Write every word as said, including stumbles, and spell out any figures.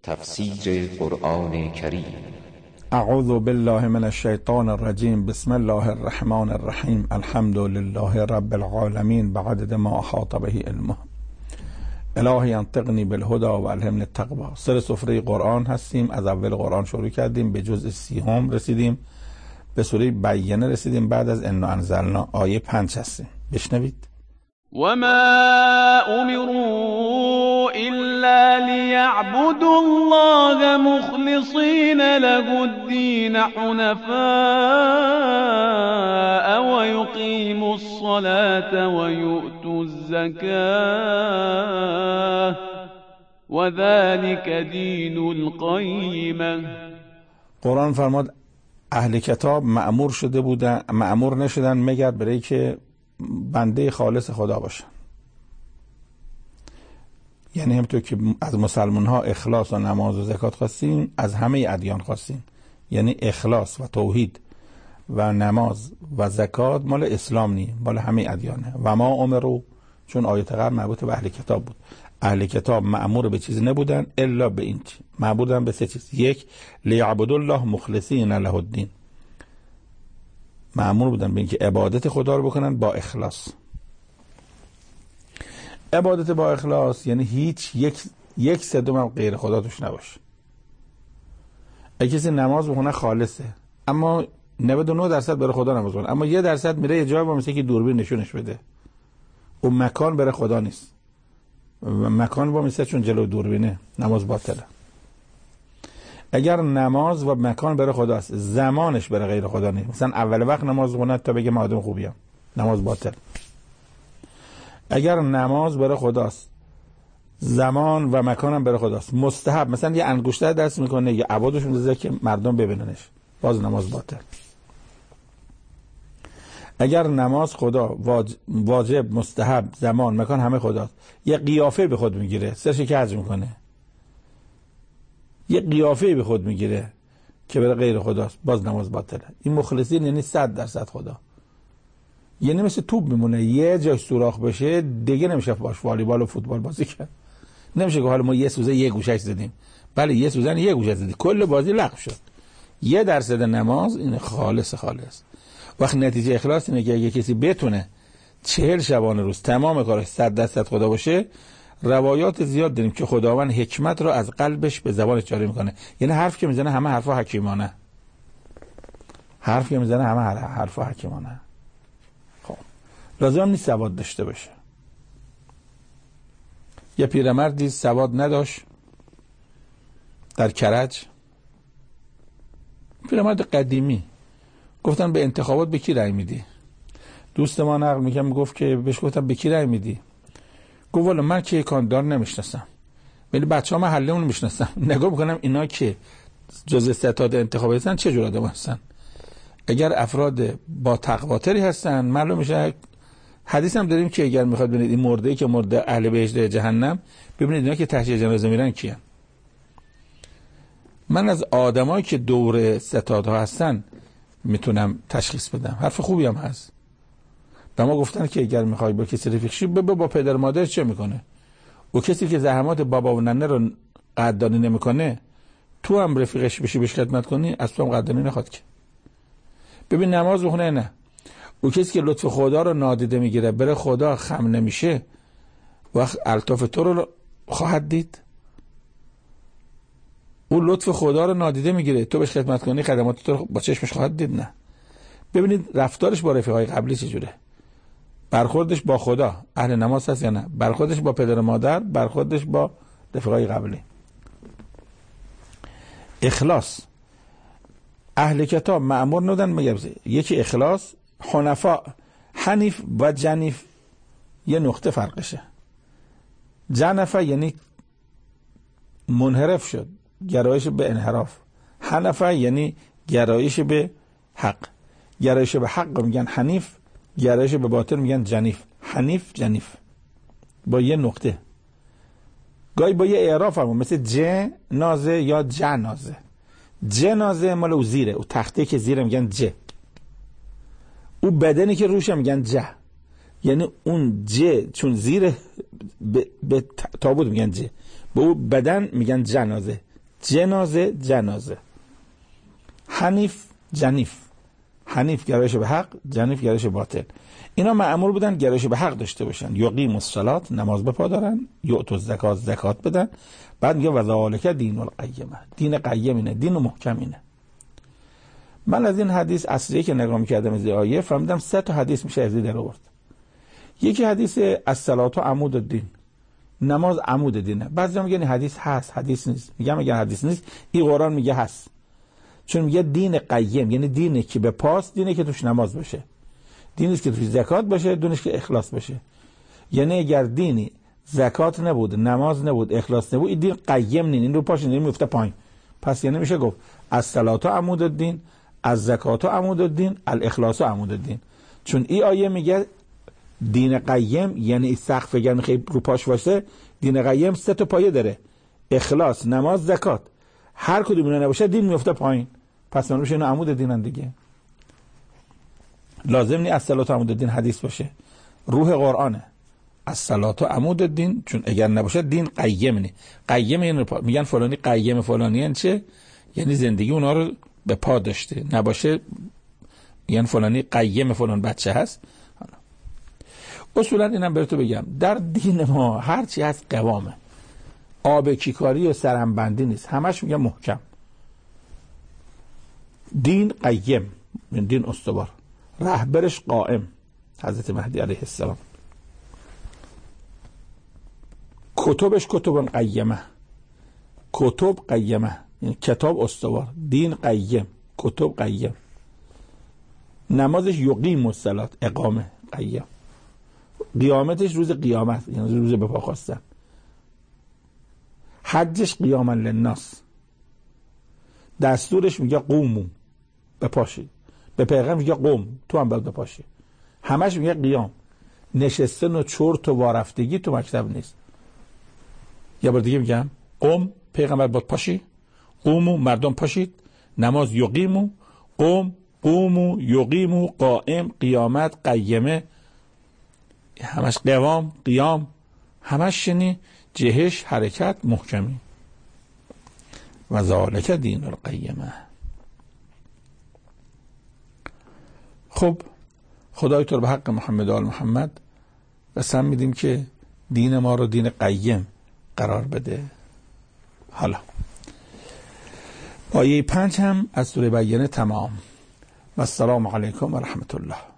تفسیر قرآن کریم. اعوذ بالله من الشیطان الرجیم. بسم الله الرحمن الرحیم. الحمد لله رب العالمین بعدد ما احاط به علمه. الهی انطقنی بالهدى و الهمنی التقوی. سر سفره قرآن هستیم. از اول قرآن شروع کردیم، به جزء سیهم رسیدیم، به سوره بینه رسیدیم، بعد از انا انزلنا آیه پنج هستیم. بشنوید. وما امروا الا ليعبدوا الله مخلصين له الدين حنفاء ويقيموا الصلاة ويؤتوا الزكاة وذلك دين القيمة. قرآن فرماد اهل کتاب مأمور شده بودن، مأمور نشدن مگر برای که بنده خالص خدا باشن. یعنی همونطور که از مسلمان ها اخلاص و نماز و زکات خواستیم، از همه ادیان خواستیم. یعنی اخلاص و توحید و نماز و زکات مال اسلام نی، مال همه ادیانه. و ما امروا، چون آیت قبل مربوط به اهل کتاب بود. اهل کتاب مأمور به چیزی نبودن الا به این چیز، مأمورن به سه چیز. یک، لیعبدوا الله مخلصین له الدین، مأمور بودن به اینکه عبادت خدا رو بکنن با اخلاص. عبادت با اخلاص یعنی هیچ یک یک صدم هم غیر خدا توش نباشه. اگه کسی نماز بخونه خالصه، اما نود و نه درصد برای خدا نماز بخونه، اما یه درصد میره یه جایی با مثل که دوربین نشونش بده، اون مکان برای خدا نیست و مکان با مثل چون جلو دوربینه، نماز باطله. اگر نماز و مکان برای خداست، زمانش برای غیر خدا نیست، مثلا اول وقت نماز خونه تا بگه من آدم خوبیم، نماز باطل. اگر نماز برای خداست، زمان و مکانم برای خداست، مستحب، مثلا یه انگشتر دست میکنه یا عبادش میذاره که مردم ببیننش، باز نماز باطل. اگر نماز خدا واجب، مستحب، زمان، مکان همه خداست، یه قیافه به خود میگیره، سرش کج میکنه، یه قیافه به خود میگیره که برای غیر خداست، باز نماز باطله. این مخلصین یعنی صد درصد خدا. یعنی مثل توپ میمونه، یه جای سوراخ بشه دیگه نمیشه باش والیبال و فوتبال بازی کرد. نمیشه که حالا ما یه سوزه یه گوشش زدیم، بله یه سوزن یه گوشه زدیم، کل بازی لغو شد. یه درصد نماز این خالص خالص. وقت نتیجه اخلاص اینه که اگه کسی بتونه چهل شبانه روز تمام کارش صد درصد خدا باشه، روایات زیاد داریم که خداوند حکمت رو از قلبش به زبانش جاری میکنه. یعنی حرف که میزنه همه حرفا حکیمانه، حرف که میزنه همه حرفا حکیمانه. خب لازم نیست سواد داشته باشه. یه پیرمردی سواد نداشت در کرج، پیرمرد قدیمی. گفتن به انتخابات به کی رأی میدی؟ دوست ما نقل میگم گفت که بهش گفتم به کی رأی میدی؟ گفت والا من که کاندار نمیشناسم، ولی بچه‌ها محله اون میشناسم. نگاه میکنم اینا که جزء ستاد انتخابی هستن چه جور آدم هستن. اگر افراد با تقواتری هستن معلوم میشه. حدیث هم داریم که اگر میخواد ببینید این مرده‌ای که مرده اهل بهشت جهنم، ببینید اینا که تحت جنازه میرن کیان. من از آدمایی که دور ستادها هستن میتونم تشخیص بدم. حرف خوبی هم هست. به ما گفتن که اگر میخوای با کسی رفیق شی، با, با پدر مادر چه میکنه؟ و کسی که زحمات بابا و ننه رو قدردانی نمیکنه، تو هم رفیقش بشی بهش خدمت کنی، از تو هم قدردانی نخواد که. ببین نماز بخونه نه. و کسی که لطف خدا رو نادیده میگیره، بره خدا خم نمیشه، وقت الطاف تو رو خواهد دید. او لطف خدا رو نادیده میگیره، تو بهش خدمت کنی، خدمات تو رو با چشمش خواهد دید. نه. ببینید رفتارش با رفیقای قبلی چجوره، برخوردش با خدا، اهل نماز هست یا نه، برخوردش با پدر مادر، برخوردش با رفیقای قبلی. اخلاص. اهل کتاب مأمور نبودن مگر یکی اخلاص. حنفا، حنیف و جنیف یه نقطه فرقشه. جنفه یعنی منحرف شد، گرایش به انحراف. حنفه یعنی گرایش به حق. گرایش به حق میگن حنیف، گرایش به باطل میگن جنیف. حنیف جنیف با یه نقطه، گاهی با یه اعراف هم مثل جنازه یا جنازه. جنازه مال او زیره، او تخته که زیره میگن ج، او بدنی که روشه میگن ج. یعنی اون ج چون زیره به, به تابوت میگن ج، به او بدن میگن جنازه. جنازه جنازه، حنیف جنیف، حنیف گرایش به حق، جنیف گرایش باطل. اینا مأمور بودن گرایش به حق داشته باشن، یقیم الصلاة نماز بپا دارن، یؤتوا الزکات زکات بدن. بعد میگه و ذالک دین القیمه، دین قیم اینه، دین محکم اینه. من از این حدیث اصلی که نگاه می‌کردم از آیه فهمیدم سه تا حدیث میشه از این در آورد. یکی حدیث الصلاة عمود الدین، نماز عمود دینه. بعضیا میگن حدیث هست، حدیث نیست. میگم اگر حدیث نیست این قرآن میگه هست، چون میگه دین قیم یعنی دینی که به پاس، دینی که توش نماز باشه، دینی که توش زکات باشه، دینش که اخلاص باشه. یعنی اگر دینی زکات نبود، نماز نبود، اخلاص نبود، این دین قیم نین، این رو پاش نین میفته پایین. پس یعنی میشه گفت الصلاة عمود الدین، الزکات عمود الدین، الاخلاص عمود الدین. چون این آیه میگه دین قیم یعنی سقف گن خیلی رو پاش واسه. دین قیم سه تا پایه داره، اخلاص، نماز، زکات. هر کدوم اینا نباشه دین میفته پایین. پس اون میشه اینا عمود دینن دیگه. لازم نی الصلاة عمود الدین حدیث باشه، روح قرآنه. الصلاة عمود الدین، چون اگر نباشه دین قیم نی. قیم یعنی میگن فلانی قیم فلانی یعنی چه؟ یعنی زندگی اونا رو به پا داشته. نباشه یعنی فلانی قیم فلان بچه هست. اصولا اینم براتون بگم در دین ما هر چی هست قوامه، آب کیکاری و سرمبندی نیست، همش میگه محکم. دین قیم، دین استوار، رهبرش قائم، حضرت مهدی علیه السلام. کتبش کتب قیمه، کتب قیمه یعنی کتاب استوار، دین قیم، کتب قیم. نمازش یقیم الصلاة، اقامه قیم. قیامتش روز قیامت یعنی روز به پا خواستن. حجش قیاما للناس، دستورش میگه قومو بپاشید، به پیغمبر میگه قوم تو هم باید بپاشی. همش میگه قیام. نشستن و چرت و وارفتگی تو مکتب نیست. یه بار دیگه میگم قوم پیغمبر باید پاشی، قومو مردم پاشید، نماز یقیمو، قوم قومو یقیمو، قائم قیامت قیمه، همش قوام قیام، همش شنی جهش حرکت محکمی. و ذالک دین القیمه. خب خدای تو رو به حق محمد آل محمد قسم میدیم که دین ما رو دین قیم قرار بده. حالا آیه پنج هم از سوره بینه تمام. و السلام علیکم و رحمت الله.